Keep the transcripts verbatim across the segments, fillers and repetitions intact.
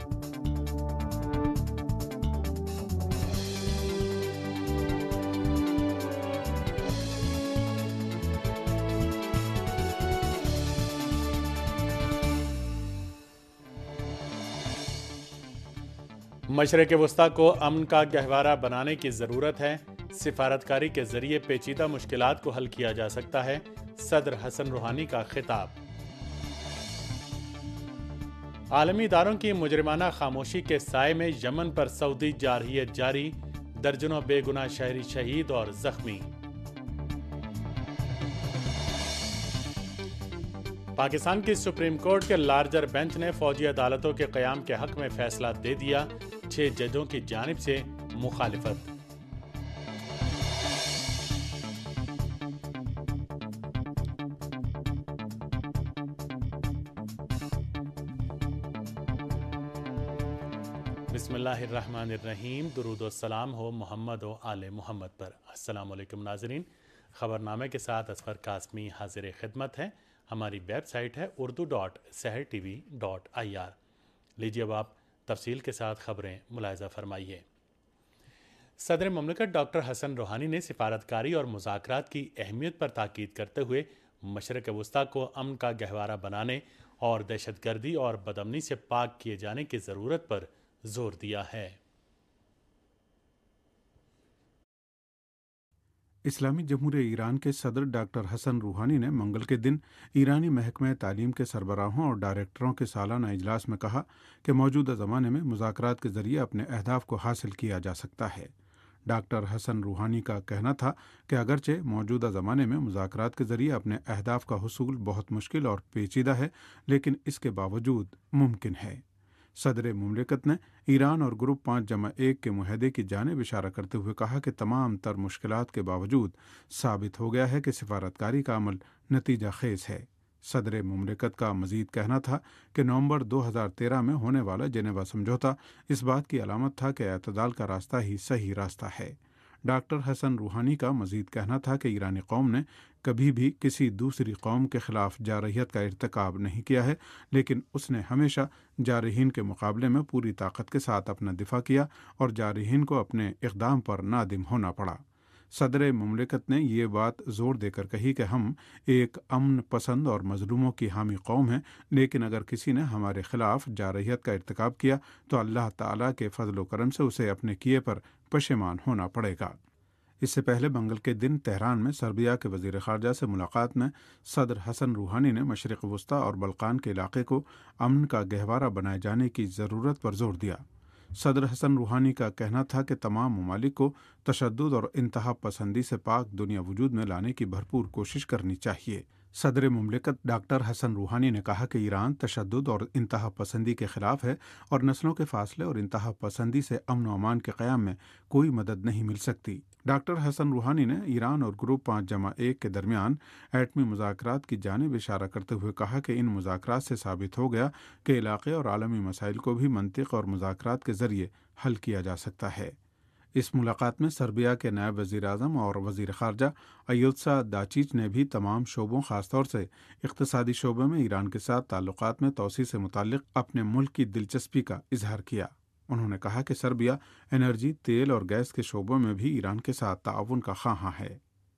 مشرق وسطیٰ کو امن کا گہوارہ بنانے کی ضرورت ہے، سفارتکاری کے ذریعے پیچیدہ مشکلات کو حل کیا جا سکتا ہے، صدر حسن روحانی کا خطاب۔ عالمی اداروں کی مجرمانہ خاموشی کے سائے میں یمن پر سعودی جارحیت جاری، درجنوں بے گناہ شہری شہید اور زخمی۔ پاکستان کی سپریم کورٹ کے لارجر بینچ نے فوجی عدالتوں کے قیام کے حق میں فیصلہ دے دیا، چھ ججوں کی جانب سے مخالفت۔ بسم اللہ الرحمن الرحیم، درود و سلام ہو محمد و آل محمد پر۔ السلام علیکم ناظرین، خبرنامے کے ساتھ اصغر قاسمی حاضر خدمت ہے۔ ہماری ویب سائٹ ہے Urdu dot Sahar T V dot I R. لیجیے اب آپ تفصیل کے ساتھ خبریں ملاحظہ فرمائیے۔ صدر مملکت ڈاکٹر حسن روحانی نے سفارتکاری اور مذاکرات کی اہمیت پر تاکید کرتے ہوئے مشرق وسطیٰ کو امن کا گہوارہ بنانے اور دہشت گردی اور بدامنی سے پاک کیے جانے کی ضرورت پر زور دیا ہے۔ اسلامی جمہوریہ ایران کے صدر ڈاکٹر حسن روحانی نے منگل کے دن ایرانی محکمہ تعلیم کے سربراہوں اور ڈائریکٹروں کے سالانہ اجلاس میں کہا کہ موجودہ زمانے میں مذاکرات کے ذریعے اپنے اہداف کو حاصل کیا جا سکتا ہے۔ ڈاکٹر حسن روحانی کا کہنا تھا کہ اگرچہ موجودہ زمانے میں مذاکرات کے ذریعے اپنے اہداف کا حصول بہت مشکل اور پیچیدہ ہے، لیکن اس کے باوجود ممکن ہے۔ صدر مملکت نے ایران اور گروپ پانچ جمع ایک کے معاہدے کی جانب اشارہ کرتے ہوئے کہا کہ تمام تر مشکلات کے باوجود ثابت ہو گیا ہے کہ سفارتکاری کا عمل نتیجہ خیز ہے۔ صدر مملکت کا مزید کہنا تھا کہ نومبر دو ہزار تیرہ میں ہونے والا جنیوا سمجھوتا اس بات کی علامت تھا کہ اعتدال کا راستہ ہی صحیح راستہ ہے۔ ڈاکٹر حسن روحانی کا مزید کہنا تھا کہ ایرانی قوم نے کبھی بھی کسی دوسری قوم کے خلاف جارحیت کا ارتکاب نہیں کیا ہے، لیکن اس نے ہمیشہ جارحین کے مقابلے میں پوری طاقت کے ساتھ اپنا دفاع کیا اور جارحین کو اپنے اقدام پر نادم ہونا پڑا۔ صدر مملکت نے یہ بات زور دے کر کہی کہ ہم ایک امن پسند اور مظلوموں کی حامی قوم ہیں، لیکن اگر کسی نے ہمارے خلاف جارحیت کا ارتکاب کیا تو اللہ تعالیٰ کے فضل و کرم سے اسے اپنے کیے پر پشیمان ہونا پڑے گا۔ اس سے پہلے منگل کے دن تہران میں سربیا کے وزیر خارجہ سے ملاقات میں صدر حسن روحانی نے مشرق وسطیٰ اور بلقان کے علاقے کو امن کا گہوارہ بنائے جانے کی ضرورت پر زور دیا۔ صدر حسن روحانی کا کہنا تھا کہ تمام ممالک کو تشدد اور انتہا پسندی سے پاک دنیا وجود میں لانے کی بھرپور کوشش کرنی چاہیے۔ صدر مملکت ڈاکٹر حسن روحانی نے کہا کہ ایران تشدد اور انتہا پسندی کے خلاف ہے اور نسلوں کے فاصلے اور انتہا پسندی سے امن و امان کے قیام میں کوئی مدد نہیں مل سکتی۔ ڈاکٹر حسن روحانی نے ایران اور گروپ پانچ جمع ایک کے درمیان ایٹمی مذاکرات کی جانب اشارہ کرتے ہوئے کہا کہ ان مذاکرات سے ثابت ہو گیا کہ علاقے اور عالمی مسائل کو بھی منطق اور مذاکرات کے ذریعے حل کیا جا سکتا ہے۔ اس ملاقات میں سربیا کے نائب وزیر اعظم اور وزیر خارجہ ایوتسا داچیچ نے بھی تمام شعبوں خاص طور سے اقتصادی شعبے میں ایران کے ساتھ تعلقات میں توسیع سے متعلق اپنے ملک کی دلچسپی کا اظہار کیا۔ انہوں نے کہا کہ سربیا انرجی، تیل اور گیس کے شعبوں میں بھی ایران کے ساتھ تعاون کا خواہاں ہے۔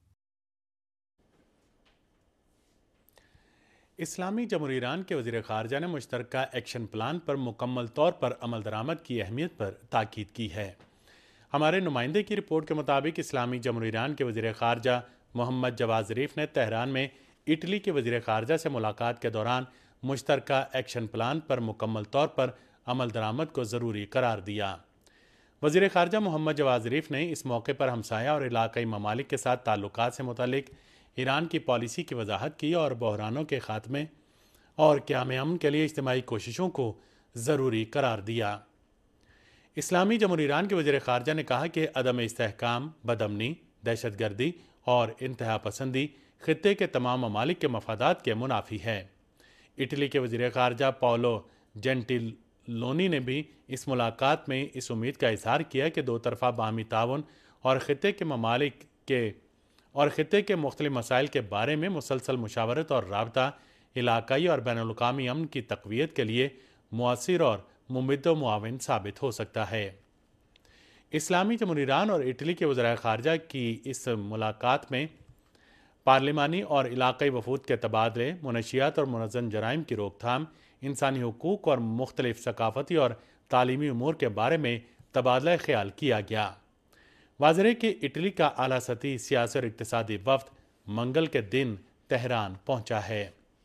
اسلامی جمہوریہ ایران کے وزیر خارجہ نے مشترکہ ایکشن پلان پر مکمل طور پر عمل درآمد کی اہمیت پر تاکید کی ہے۔ ہمارے نمائندے کی رپورٹ کے مطابق اسلامی جمہوریہ ایران کے وزیر خارجہ محمد جواد ظریف نے تہران میں اٹلی کے وزیر خارجہ سے ملاقات کے دوران مشترکہ ایکشن پلان پر مکمل طور پر عمل درآمد کو ضروری قرار دیا۔ وزیر خارجہ محمد جواد ظریف نے اس موقع پر ہمسایہ اور علاقائی ممالک کے ساتھ تعلقات سے متعلق ایران کی پالیسی کی وضاحت کی اور بحرانوں کے خاتمے اور قیام امن کے لیے اجتماعی کوششوں کو ضروری قرار دیا۔ اسلامی جمہوریہ ایران کے وزیر خارجہ نے کہا کہ عدم استحکام، بدامنی، دہشت گردی اور انتہا پسندی خطے کے تمام ممالک کے مفادات کے منافی ہے۔ اٹلی کے وزیر خارجہ پاولو جینٹیلونی نے بھی اس ملاقات میں اس امید کا اظہار کیا کہ دو طرفہ باہمی تعاون اور خطے کے ممالک کے اور خطے کے مختلف مسائل کے بارے میں مسلسل مشاورت اور رابطہ علاقائی اور بین الاقوامی امن کی تقویت کے لیے مؤثر اور मुमिद्द व मुआविन साबित हो सकता है। इस्लामी जमहूरी ईरान और इटली के वज़राए ख़ारजा की इस मुलाकात में पार्लिमानी और इलाक़ाई वफूद के तबादले, मुनशियात और मुनज़्ज़म जराइम की रोकथाम, इंसानी हुकूक और मुख्तलिफ सकाफ़ती और तालीमी उमूर के बारे में तबादला ख्याल किया गया। वाज़रे कि इटली का आला सतही सियासी और इक़्तिसादी वफ़द मंगल के दिन तेहरान पहुंचा है।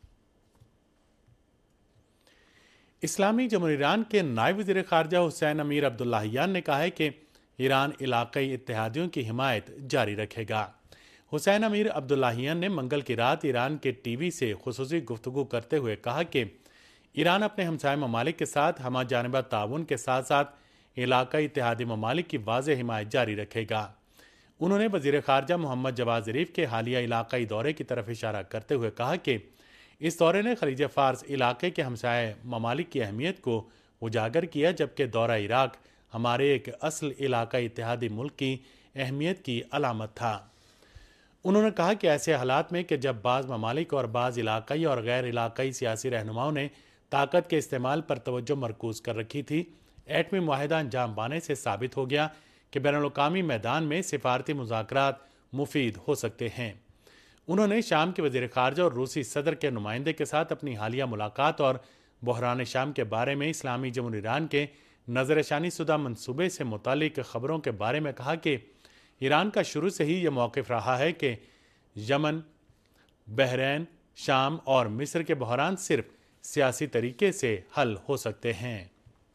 इस्लामी जमहूरी ईरान के नायब वज़ीर ख़ारजा हुसैन अमीर अब्दुल्लाहियान ने कहा है कि ईरान इलाक़ाई इत्तेहादियों की हिमायत जारी रखेगा। हुसैन अमीर अब्दुल्लाहियान ने मंगल की रात ईरान के टीवी से खुसूसी गुफ्तगू करते हुए कहा कि ईरान अपने हमसाय ममालिक के साथ हमा जानबा ताउन के साथ साथ इलाक़ाई इत्तेहादी ममालिक की वाज़ेह हिमायत जारी रखेगा। उन्होंने वज़ीर ख़ारजा मोहम्मद जवाद ज़रीफ़ के हालिया इलाक़ाई दौरे की तरफ इशारा करते हुए कहा कि इस दौरे ने खलीज फ़ारस इलाक़े के हमसाय ममालिक की अहमियत को उजागर किया, जबकि दौरा इराक़ हमारे एक असल इलाक़ाई इत्तेहादी मुल्क की अहमियत की अलामत था। उन्होंने कहा कि ऐसे हालात में कि जब बाज़ ममालिक और बाज़ इलाक़ाई और गैर इलाक़ाई सियासी रहनुमाओं ने ताकत के इस्तेमाल पर तवज्जो मरकूज़ कर रखी थी, एटमी मुआहिदा अंजाम पाने से साबित हो गया कि बैनुल-अक़वामी मैदान में सिफारती मुज़ाकरात मुफीद हो सकते हैं। उन्होंने शाम के वज़ीर ख़ारजा और रूसी सदर के नुमाइंदे के साथ अपनी हालिया मुलाकात और बहरान शाम के बारे में इस्लामी जमहूरी ईरान के नज़रशानी शुदा मंसूबे से मुतालिक ख़बरों के बारे में कहा कि ईरान का शुरू से ही यह मौक़िफ़ रहा है कि यमन, बहरैन, शाम और मिस्र के बहरान सिर्फ सियासी तरीके से हल हो सकते हैं।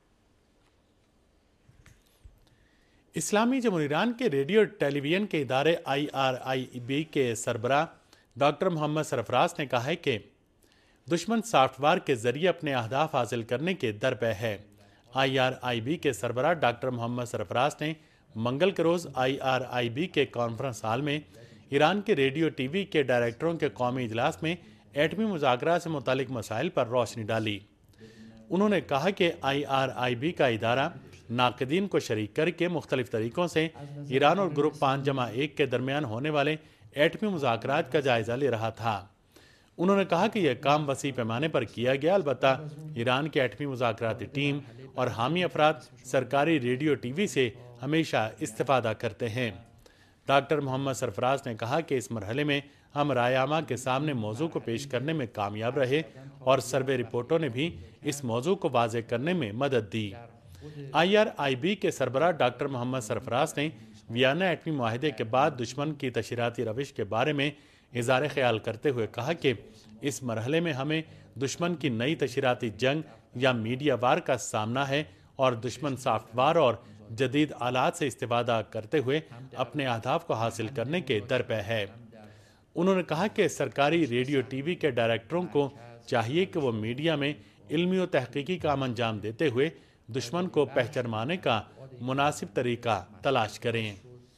इस्लामी जमहूरी ईरान के रेडियो टेलीविज़न के इदारे आई आर आई बी के सरबराह डॉक्टर मोहम्मद सरफराज ने कहा है कि दुश्मन सॉफ्टवेयर के जरिए अपने अहदाफ हासिल करने के दरपे है। आई आर आई बी के सरबराह डॉक्टर मोहम्मद सरफराज ने मंगल के रोज़ आई आर आई बी के कॉन्फ्रेंस हॉल में ईरान के रेडियो टीवी के डायरेक्टरों के कौमी इजलास में एटमी मुज़ाकरात से मुतालिक मसाइल पर रोशनी डाली। उन्होंने कहा कि आई आर आई बी का इदारा नाक़दीन को शरीक करके मुख्तलिफ तरीक़ों से ईरान और ग्रुप पाँच जमा एक के दरमियान होने वाले एटमी मुज़ाकरात का जायज़ा ले रहा था। उन्होंने कहा कि यह काम वसी पैमाने पर किया गया, अलबत्ता ईरान की एटमी मुज़ाकराती टीम और हामी अफराद सरकारी रेडियो टीवी से हमेशा इस्तिफ़ादा करते हैं। डॉक्टर मोहम्मद सरफराज ने कहा कि इस मरहले में हम रायामा के सामने मौजू को पेश करने में कामयाब रहे और सर्वे रिपोर्टों ने भी इस मौजू को वाज़ेह करने में मदद दी। आई आर आई बी के सरबराह डॉक्टर मोहम्मद सरफराज ने वियना एटमी मुआहिदे के बाद दुश्मन की तशरीहाती रविश के बारे में इज़हार ख्याल करते हुए कहा कि इस मरहले में हमें दुश्मन की नई तशरीहाती जंग या मीडिया वार का सामना है और दुश्मन सॉफ्टवेयर और जदीद आलात से इस्तेफादा करते हुए अपने अहदाफ को हासिल करने के दरपे है। उन्होंने कहा कि सरकारी रेडियो टीवी के डायरेक्टरों को चाहिए कि वो मीडिया में इल्मी और तहकीकी काम अंजाम देते हुए दुश्मन को पहचानने का मुनासिब तरीका तलाश करें।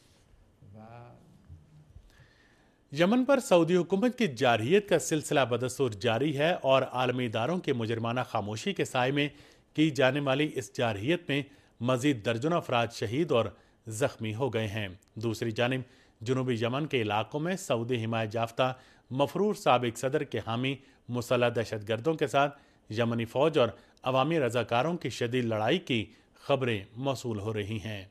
यमन पर सऊदी हुकूमत की जारहियत का सिलसिला बदस्तूर जारी है और आलमी इदारों की मुजरमाना खामोशी के साए में की जाने वाली इस जारहियत में मजीद दर्जनों अफराद शहीद और ज़ख्मी हो गए हैं। दूसरी जानिब जनूबी यमन के इलाकों में सऊदी हिमायत याफ्ता मफरूर साबिक सदर के हामी मुसल्लह दहशत गर्दों के साथ यमनी फ़ौज और अवामी रज़ाकारों की शदीद लड़ाई की खबरें मौसूल हो रही हैं।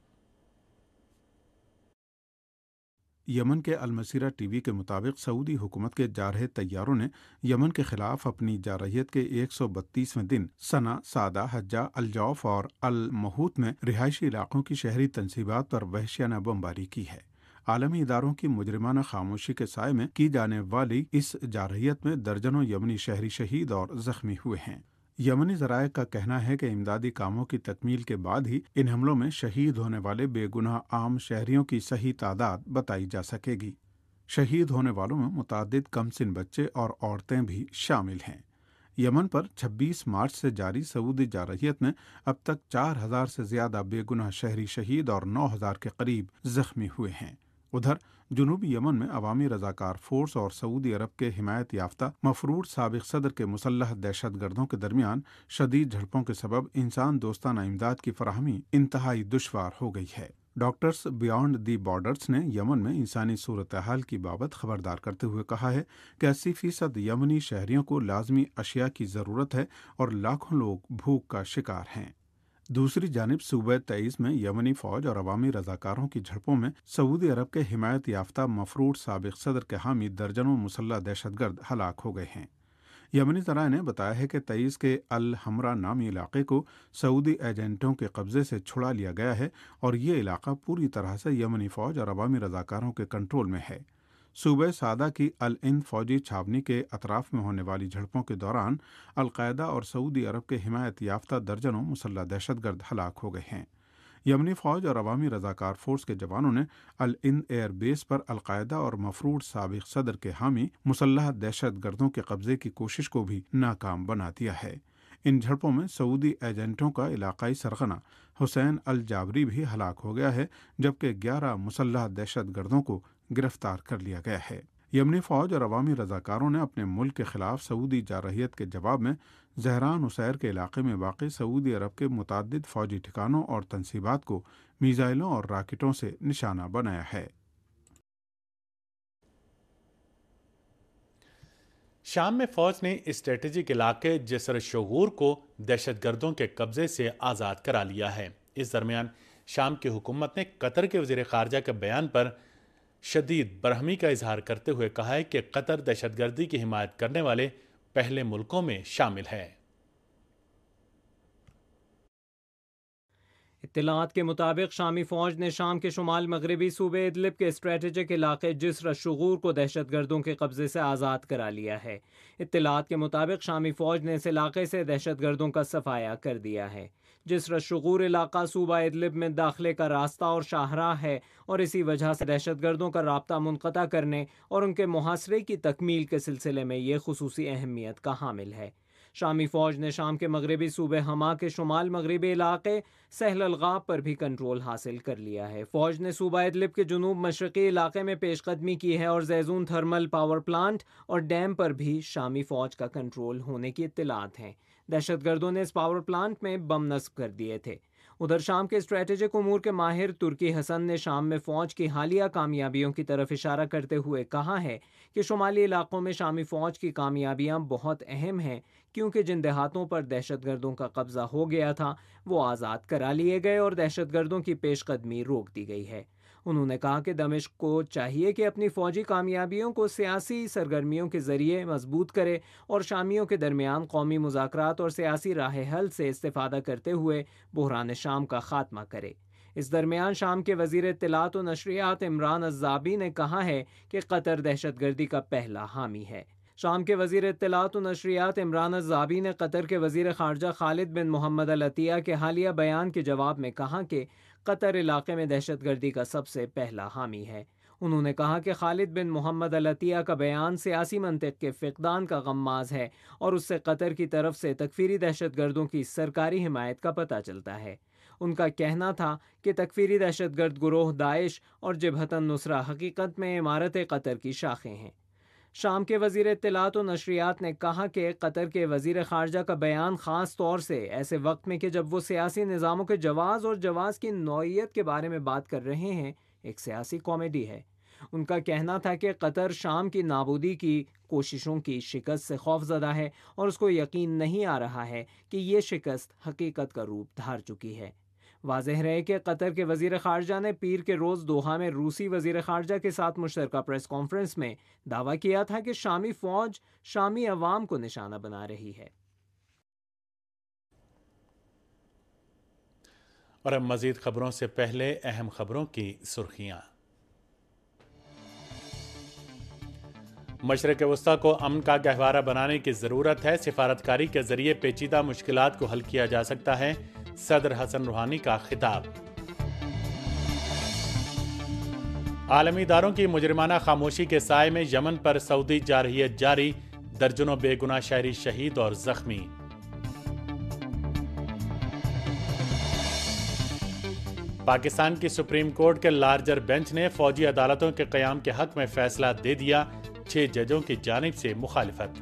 यमन के अलमसीरा टीवी के मुताबिक सऊदी हुकूमत के जारहे तैयारों ने यमन के खिलाफ अपनी जारहियत के एक सौ बत्तीसवें दिन सना, सादा, हज्जा, अल-जौफ और अल-महूत में रिहायशी इलाकों की शहरी तनसीबात पर वहशियाना बमबारी की है। आलमी इदारों की मुजरिमाना खामोशी के साए में की जाने वाली इस जारहियत में दर्जनों यमनी शहरी शहीद और जख्मी हुए हैं। यमनी ज़राए का कहना है कि इमदादी कामों की तकमील के बाद ही इन हमलों में शहीद होने वाले बेगुनाह आम शहरियों की सही तादाद बताई जा सकेगी। शहीद होने वालों में मुतादिद कमसिन बच्चे और औरतें भी शामिल हैं। यमन पर छब्बीस मार्च से जारी सऊदी जारहियत में अब तक चार हजार से ज्यादा बेगुनाह शहरी शहीद और नौ हजार के करीब जख्मी हुए हैं। उधर जुनूबी यमन में अवामी रजाकार फोर्स और सऊदी अरब के हिमायत याफ्ता मफरूर साबिक सदर के मुसल्लह दहशत गर्दों के दरमियान शदीद झड़पों के सबब इंसान दोस्ताना इमदाद की फराहमी इंतहाई दुश्वार हो गई है। ڈاکٹرز بیانڈ دی بارڈرز نے یمن میں انسانی صورتحال کی بابت خبردار کرتے ہوئے کہا ہے کہ اسی فیصد یمنی شہریوں کو لازمی اشیاء کی ضرورت ہے اور لاکھوں لوگ بھوک کا شکار ہیں۔ دوسری جانب صوبہ تعیز میں یمنی فوج اور عوامی رضاکاروں کی جھڑپوں میں سعودی عرب کے حمایت یافتہ مفروض سابق صدر کے حامی درجنوں مسلح دہشت گرد ہلاک ہو گئے ہیں۔ یمنی ذرائع نے بتایا ہے کہ تعیز کے الحمرا نامی علاقے کو سعودی ایجنٹوں کے قبضے سے چھڑا لیا گیا ہے اور یہ علاقہ پوری طرح سے یمنی فوج اور عوامی رضاکاروں کے کنٹرول میں ہے۔ صوبہ سعدہ کی العند فوجی چھاونی کے اطراف میں ہونے والی جھڑپوں کے دوران القاعدہ اور سعودی عرب کے حمایت یافتہ درجنوں مسلح دہشت گرد ہلاک ہو گئے ہیں۔ یمنی فوج اور عوامی رضاکار فورس کے جوانوں نے العند ایئر بیس پر القاعدہ اور مفروض سابق صدر کے حامی مسلح دہشت گردوں کے قبضے کی کوشش کو بھی ناکام بنا دیا ہے۔ ان جھڑپوں میں سعودی ایجنٹوں کا علاقائی سرغنہ حسین الجابری بھی ہلاک ہو گیا ہے، جبکہ گیارہ مسلح دہشت گردوں کو گرفتار کر لیا گیا ہے۔ یمنی فوج اور عوامی رضاکاروں نے اپنے ملک کے خلاف سعودی جارحیت کے جواب میں زہران اسیر کے علاقے میں واقع سعودی عرب کے متعدد فوجی ٹھکانوں اور تنصیبات کو میزائلوں اور راکٹوں سے نشانہ بنایا ہے۔ شام میں فوج نے اسٹریٹجک علاقے جسر شغور کو دہشت گردوں کے قبضے سے آزاد کرا لیا ہے۔ اس درمیان شام کی حکومت نے قطر کے وزیر خارجہ کے بیان پر شدید برہمی کا اظہار کرتے ہوئے کہا ہے کہ قطر دہشت گردی کی حمایت کرنے والے پہلے ملکوں میں شامل ہے۔ اطلاعات کے مطابق شامی فوج نے شام کے شمال مغربی صوبے ادلب کے اسٹریٹجک علاقے جسر الشغور کو دہشت گردوں کے قبضے سے آزاد کرا لیا ہے۔ اطلاعات کے مطابق شامی فوج نے اس علاقے سے دہشت گردوں کا صفایا کر دیا ہے۔ جسر الشغور علاقہ صوبہ ادلب میں داخلے کا راستہ اور شاہراہ ہے اور اسی وجہ سے دہشت گردوں کا رابطہ منقطع کرنے اور ان کے محاصرے کی تکمیل کے سلسلے میں یہ خصوصی اہمیت کا حامل ہے۔ شامی فوج نے شام کے مغربی صوبے حما کے شمال مغربی علاقے سہل الغاب پر بھی کنٹرول حاصل کر لیا ہے۔ فوج نے صوبہ ادلب کے جنوب مشرقی علاقے میں پیش قدمی کی ہے اور زیزون تھرمل پاور پلانٹ اور ڈیم پر بھی شامی فوج کا کنٹرول ہونے کی اطلاعات ہیں۔ دہشت گردوں نے اس پاور پلانٹ میں بم نصب کر دیے تھے۔ ادھر شام کے اسٹریٹجک امور کے ماہر ترکی حسن نے شام میں فوج کی حالیہ کامیابیوں کی طرف اشارہ کرتے ہوئے کہا ہے کہ شمالی علاقوں میں شامی فوج کی کامیابیاں بہت اہم ہیں، کیونکہ جن دیہاتوں پر دہشت گردوں کا قبضہ ہو گیا تھا وہ آزاد کرا لیے گئے اور دہشت گردوں کی پیش قدمی روک دی گئی ہے۔ انہوں نے کہا کہ دمشق کو چاہیے کہ اپنی فوجی کامیابیوں کو سیاسی سرگرمیوں کے ذریعے مضبوط کرے اور شامیوں کے درمیان قومی مذاکرات اور سیاسی راہ حل سے استفادہ کرتے ہوئے بحران شام کا خاتمہ کرے۔ اس درمیان شام کے وزیر اطلاعات و نشریات عمران الزابی نے کہا ہے کہ قطر دہشت گردی کا پہلا حامی ہے۔ شام کے وزیر اطلاعات و نشریات عمران الزابی نے قطر کے وزیر خارجہ خالد بن محمد العطیہ کے حالیہ بیان کے جواب میں کہا کہ قطر علاقے میں دہشت گردی کا سب سے پہلا حامی ہے۔ انہوں نے کہا کہ خالد بن محمد العطیہ کا بیان سیاسی منطق کے فقدان کا غماز ہے اور اس سے قطر کی طرف سے تکفیری دہشت گردوں کی سرکاری حمایت کا پتہ چلتا ہے۔ ان کا کہنا تھا کہ تکفیری دہشت گرد گروہ داعش اور جبہت النصرہ حقیقت میں امارت قطر کی شاخیں ہیں۔ شام کے وزیر اطلاعات و نشریات نے کہا کہ قطر کے وزیر خارجہ کا بیان خاص طور سے ایسے وقت میں کہ جب وہ سیاسی نظاموں کے جواز اور جواز کی نوعیت کے بارے میں بات کر رہے ہیں، ایک سیاسی کامیڈی ہے۔ ان کا کہنا تھا کہ قطر شام کی نابودی کی کوششوں کی شکست سے خوف زدہ ہے اور اس کو یقین نہیں آ رہا ہے کہ یہ شکست حقیقت کا روپ دھار چکی ہے۔ واضح رہے کہ قطر کے وزیر خارجہ نے پیر کے روز دوحہ میں روسی وزیر خارجہ کے ساتھ مشترکہ پریس کانفرنس میں دعویٰ کیا تھا کہ شامی فوج شامی عوام کو نشانہ بنا رہی ہے۔ اور اب مزید خبروں سے پہلے اہم خبروں کی سرخیاں۔ مشرق وسطیٰ کو امن کا گہوارہ بنانے کی ضرورت ہے، سفارتکاری کے ذریعے پیچیدہ مشکلات کو حل کیا جا سکتا ہے، صدر حسن روحانی کا خطاب۔ عالمی اداروں کی مجرمانہ خاموشی کے سائے میں یمن پر سعودی جارحیت جاری، درجنوں بے گناہ شہری شہید اور زخمی۔ پاکستان کی سپریم کورٹ کے لارجر بینچ نے فوجی عدالتوں کے قیام کے حق میں فیصلہ دے دیا، چھ ججوں کی جانب سے مخالفت۔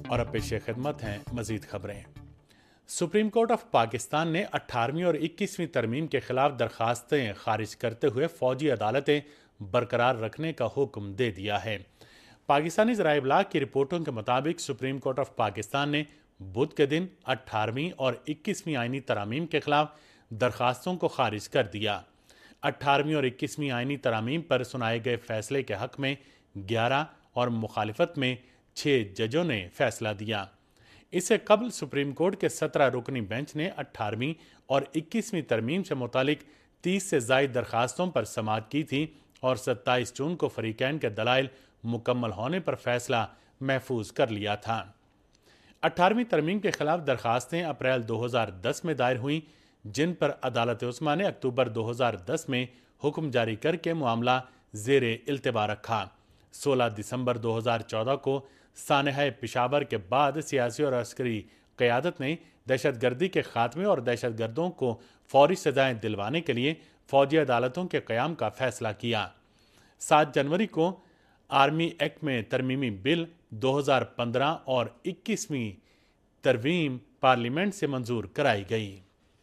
اور اب پیش خدمت ہیں مزید خبریں۔ سپریم کورٹ آف پاکستان نے اٹھارہویں اور اکیسویں ترمیم کے خلاف درخواستیں خارج کرتے ہوئے فوجی عدالتیں برقرار رکھنے کا حکم دے دیا ہے۔ پاکستانی ذرائع ابلاغ کی رپورٹوں کے مطابق سپریم کورٹ آف پاکستان نے بدھ کے دن اٹھارہویں اور اکیسویں آئینی ترامیم کے خلاف درخواستوں کو خارج کر دیا۔ اٹھارہویں اور اکیسویں آئینی ترامیم پر سنائے گئے فیصلے کے حق میں گیارہ اور مخالفت میں چھ ججوں نے فیصلہ دیا۔ اس سے قبل سپریم کورٹ کے سترہ رکنی بینچ نے اٹھارہویں اور اکیسویں ترمیم سے متعلق تیس سے زائد درخواستوں پر سماعت کی تھی اور ستائیس جون کو فریقین کے دلائل مکمل ہونے پر فیصلہ محفوظ کر لیا تھا۔ اٹھارہویں ترمیم کے خلاف درخواستیں اپریل دو ہزار دس میں دائر ہوئیں، جن پر عدالت عظمیٰ نے اکتوبر دو ہزار دس میں حکم جاری کر کے معاملہ زیر التوا رکھا۔ سولہ دسمبر دو ہزار چودہ کو سانحہ پشاور کے بعد سیاسی اور عسکری قیادت نے دہشت گردی کے خاتمے اور دہشت گردوں کو فوری سزائیں دلوانے کے لیے فوجی عدالتوں کے قیام کا فیصلہ کیا۔ سات جنوری کو آرمی ایکٹ میں ترمیمی بل دو ہزار پندرہ اور اکیسویں ترمیم پارلیمنٹ سے منظور کرائی گئی۔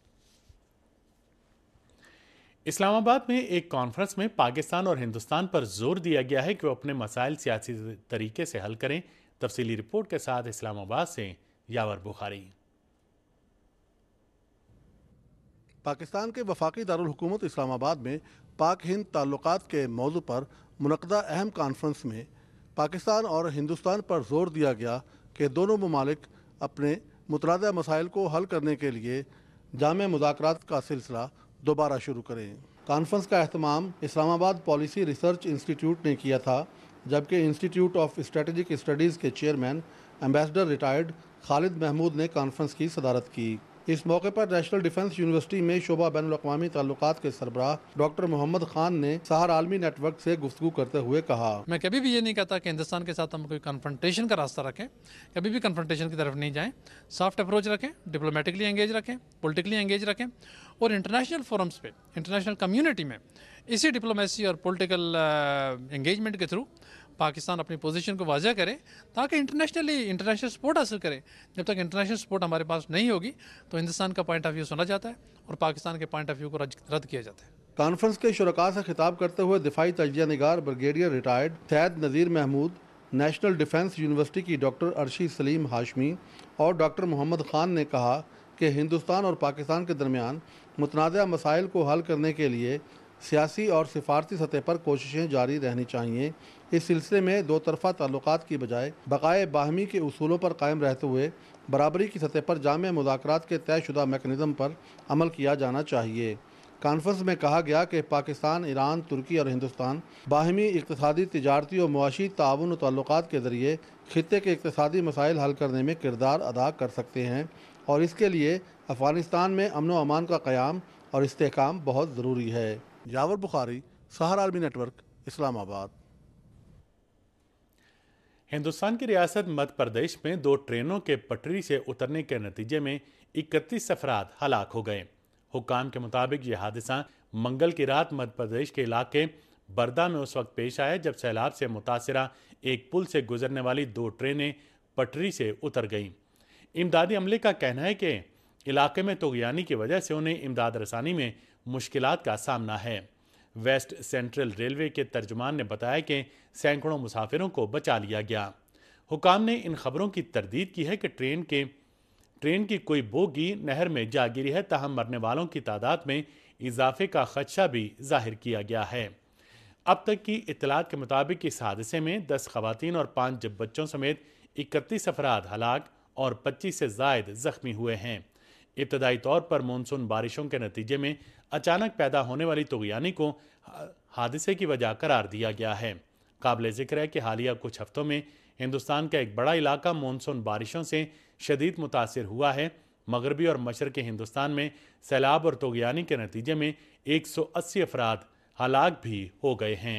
اسلام آباد میں ایک کانفرنس میں پاکستان اور ہندوستان پر زور دیا گیا ہے کہ وہ اپنے مسائل سیاسی طریقے سے حل کریں۔ تفصیلی رپورٹ کے ساتھ اسلام آباد سے یاور بخاری۔ پاکستان کے وفاقی دارالحکومت اسلام آباد میں پاک ہند تعلقات کے موضوع پر منعقدہ اہم کانفرنس میں پاکستان اور ہندوستان پر زور دیا گیا کہ دونوں ممالک اپنے متنازع مسائل کو حل کرنے کے لیے جامع مذاکرات کا سلسلہ دوبارہ شروع کریں۔ کانفرنس کا اہتمام اسلام آباد پالیسی ریسرچ انسٹیٹیوٹ نے کیا تھا، جبکہ انسٹیٹیوٹ آف اسٹریٹجک اسٹڈیز کے chairman ambassador retired Khalid Mahmood نے کانفرنس کی صدارت کی۔ اس موقع پر نیشنل ڈیفنس یونیورسٹی میں شعبہ بین الاقوامی تعلقات کے سربراہ ڈاکٹر محمد خان نے سحر عالمی نیٹ ورک سے گفتگو کرتے ہوئے کہا، میں کبھی بھی یہ نہیں کہتا کہ ہندوستان کے ساتھ ہم کوئی کنفرنٹیشن کا راستہ رکھیں، کبھی بھی کنفرنٹیشن کی طرف نہیں جائیں، سافٹ اپروچ رکھیں، ڈپلومیٹکلی انگیج رکھیں، پولیٹیکلی انگیج رکھیں، اور انٹرنیشنل فورمز پہ انٹرنیشنل کمیونٹی میں اسی ڈپلومیسی اور پولیٹیکل انگیجمنٹ کے تھرو پاکستان اپنی پوزیشن کو واضح کرے تاکہ انٹرنیشنلی انٹرنیشنل سپورٹ حاصل کرے۔ جب تک انٹرنیشنل سپورٹ ہمارے پاس نہیں ہوگی تو ہندوستان کا پوائنٹ آف ویو سنا جاتا ہے اور پاکستان کے پوائنٹ آف ویو کو رد کیا جاتا ہے۔ کانفرنس کے شرکاء سے خطاب کرتے ہوئے دفاعی تجزیہ نگار brigadier retired Syed Nazir Mahmood, national defence university کی ڈاکٹر ارشی سلیم ہاشمی اور ڈاکٹر محمد خان نے کہا کہ ہندوستان اور پاکستان کے درمیان متنازع مسائل کو حل کرنے کے لیے سیاسی اور سفارتی سطح پر کوششیں جاری رہنی چاہیے۔ اس سلسلے میں دو طرفہ تعلقات کی بجائے بقائے باہمی کے اصولوں پر قائم رہتے ہوئے برابری کی سطح پر جامع مذاکرات کے طے شدہ میکنزم پر عمل کیا جانا چاہیے۔ کانفرنس میں کہا گیا کہ پاکستان، ایران، ترکی اور ہندوستان باہمی اقتصادی، تجارتی اور معاشی تعاون و تعلقات کے ذریعے خطے کے اقتصادی مسائل حل کرنے میں کردار ادا کر سکتے ہیں اور اس کے لیے افغانستان میں امن و امان کا قیام اور استحکام بہت ضروری ہے۔ یاور بخاری، سحر عالمی نیٹ ورک، اسلام آباد۔ ہندوستان کی ریاست مدھیہ پردیش میں دو ٹرینوں کے پٹری سے اترنے کے نتیجے میں اکتیس افراد ہلاک ہو گئے۔ حکام کے مطابق یہ حادثہ منگل کی رات مدھیہ پردیش کے علاقے بردہ میں اس وقت پیش آیا جب سیلاب سے متاثرہ ایک پل سے گزرنے والی دو ٹرینیں پٹری سے اتر گئیں۔ امدادی عملے کا کہنا ہے کہ علاقے میں طغیانی کی وجہ سے انہیں امداد رسانی میں مشکلات کا سامنا ہے۔ ویسٹ سینٹرل ریلوے کے ترجمان نے بتایا کہ سینکڑوں مسافروں کو بچا لیا گیا۔ حکام نے ان خبروں کی تردید کی ہے کہ ٹرین کے ٹرین کی کوئی بوگی نہر میں جا گری ہے، تاہم مرنے والوں کی تعداد میں اضافے کا خدشہ بھی ظاہر کیا گیا ہے۔ اب تک کی اطلاعات کے مطابق اس حادثے میں دس خواتین اور پانچ بچوں سمیت اکتیس افراد ہلاک اور پچیس سے زائد زخمی ہوئے ہیں۔ ابتدائی طور پر مونسون بارشوں کے نتیجے میں اچانک پیدا ہونے والی طغیانی کو حادثے کی وجہ قرار دیا گیا ہے۔ قابل ذکر ہے کہ حالیہ کچھ ہفتوں میں ہندوستان کا ایک بڑا علاقہ مونسون بارشوں سے شدید متاثر ہوا ہے۔ مغربی اور مشرقی ہندوستان میں سیلاب اور طغیانی کے نتیجے میں ایک سو اسی افراد ہلاک بھی ہو گئے ہیں۔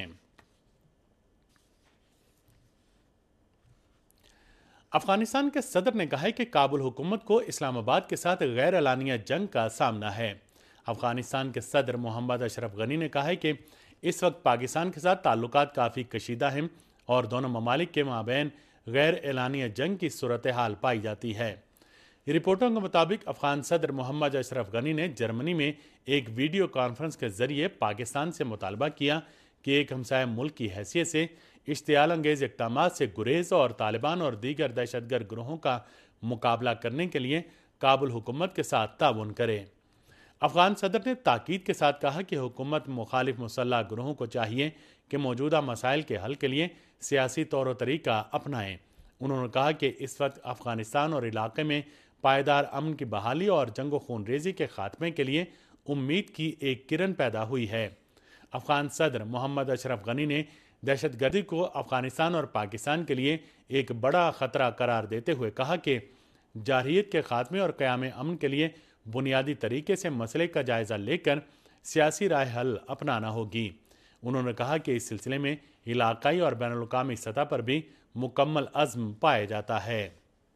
افغانستان کے صدر نے کہا ہے کہ کابل حکومت کو اسلام آباد کے ساتھ غیر اعلانیہ جنگ کا سامنا ہے۔ افغانستان کے صدر محمد اشرف غنی نے کہا ہے کہ اس وقت پاکستان کے ساتھ تعلقات کافی کشیدہ ہیں اور دونوں ممالک کے مابین غیر اعلانیہ جنگ کی صورتحال پائی جاتی ہے۔ رپورٹوں کے مطابق افغان صدر محمد اشرف غنی نے جرمنی میں ایک ویڈیو کانفرنس کے ذریعے پاکستان سے مطالبہ کیا کہ ایک ہمسایہ ملک کی حیثیت سے اشتعال انگیز اقدامات سے گریز اور طالبان اور دیگر دہشت گرد گروہوں کا مقابلہ کرنے کے لیے کابل حکومت کے ساتھ تعاون کرے۔ افغان صدر نے تاکید کے ساتھ کہا کہ حکومت مخالف مسلح گروہوں کو چاہیے کہ موجودہ مسائل کے حل کے لیے سیاسی طور و طریقہ اپنائیں۔ انہوں نے کہا کہ اس وقت افغانستان اور علاقے میں پائیدار امن کی بحالی اور جنگ و خون ریزی کے خاتمے کے لیے امید کی ایک کرن پیدا ہوئی ہے۔ افغان صدر محمد اشرف غنی نے دہشت گردی کو افغانستان اور پاکستان کے لیے ایک بڑا خطرہ قرار دیتے ہوئے کہا کہ جارحیت کے خاتمے اور قیام امن کے لیے بنیادی طریقے سے مسئلے کا جائزہ لے کر سیاسی رائے حل اپنانا ہوگی۔ انہوں نے کہا کہ اس سلسلے میں علاقائی اور بین الاقوامی سطح پر بھی مکمل عزم پایا جاتا ہے۔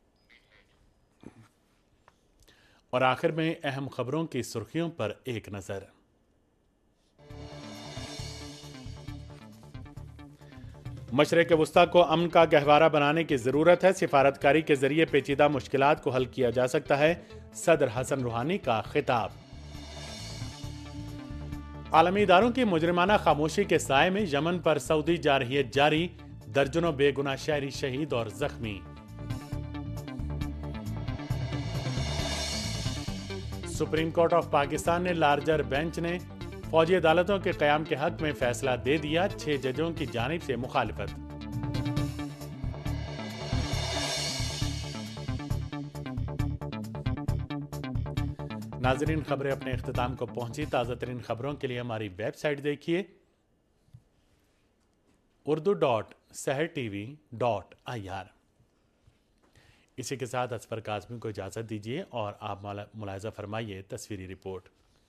اور آخر میں اہم خبروں کی سرخیوں پر ایک نظر۔ مشرق وسطیٰ کو امن کا گہوارہ بنانے کی ضرورت ہے، سفارتکاری کے ذریعے پیچیدہ مشکلات کو حل کیا جا سکتا ہے، صدر حسن روحانی کا خطاب۔ عالمی اداروں کی مجرمانہ خاموشی کے سائے میں یمن پر سعودی جارحیت جاری، درجنوں بے گناہ شہری شہید اور زخمی۔ سپریم کورٹ آف پاکستان نے لارجر بینچ نے فوجی عدالتوں کے قیام کے حق میں فیصلہ دے دیا، چھ ججوں کی جانب سے مخالفت۔ ناظرین، خبریں اپنے اختتام کو پہنچی۔ تازہ ترین خبروں کے لیے ہماری ویب سائٹ دیکھیے Urdu dot Sahar T V dot I R. اسی کے ساتھ اسفر کاظمی کو اجازت دیجیے اور آپ ملاحظہ فرمائیے تصویری report.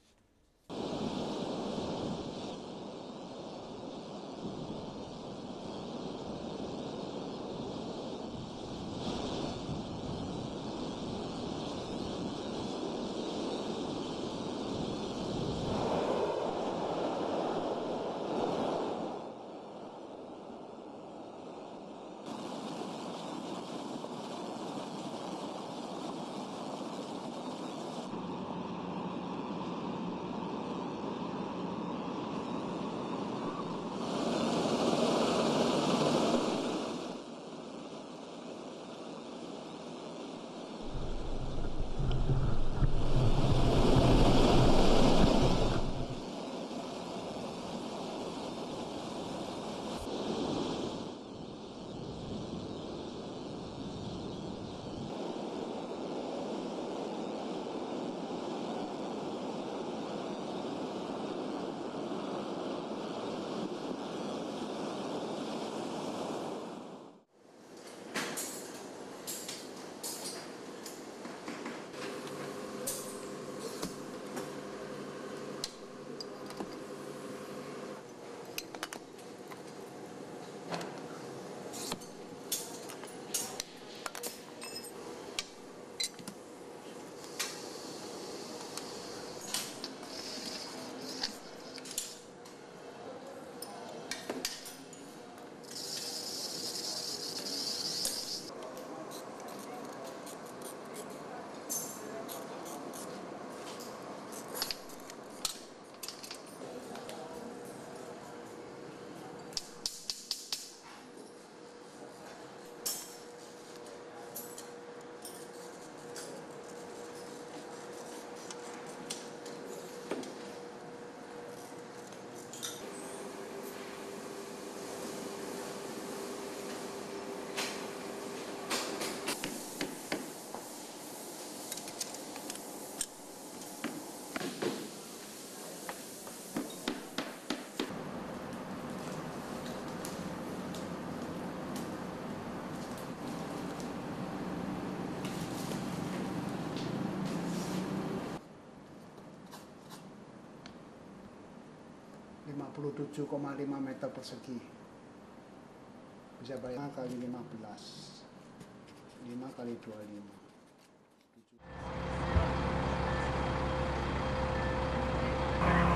lima puluh tujuh koma lima meter persegi. Bisa bayangkan kali lima belas. lima kali dua puluh lima. tujuh.